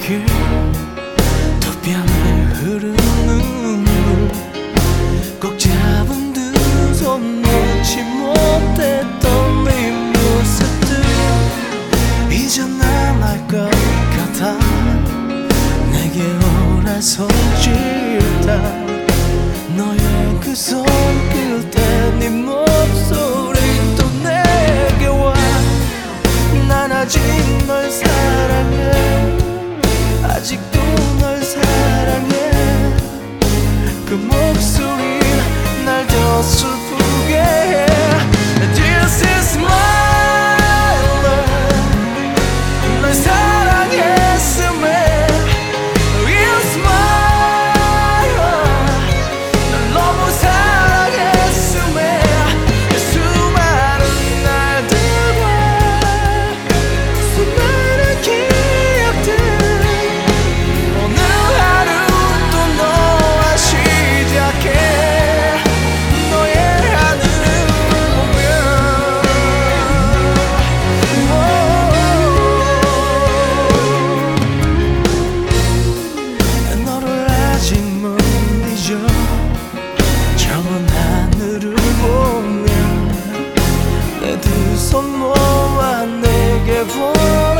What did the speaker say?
그 두 뺨에 흐르는 눈물 꼭 잡은 두 손 놓지 못했던 네 모습들 잊어남을 것 같아. 내게 오라 손짓다 너의 그 손끝에 네 목소리 또 내게 와. 난 아직 널 사랑해. 아직도 널 사랑해. 그 목소리 날 더 슬프게 해. This is my love. 널 사랑했음에 It's my heart. 널 너무 사랑했음에 수많은 날들과 수많은 기억들 오늘 하루 또 너와 시작해. 저먼 하늘을 보며 내 두 손 모아 내게 보여.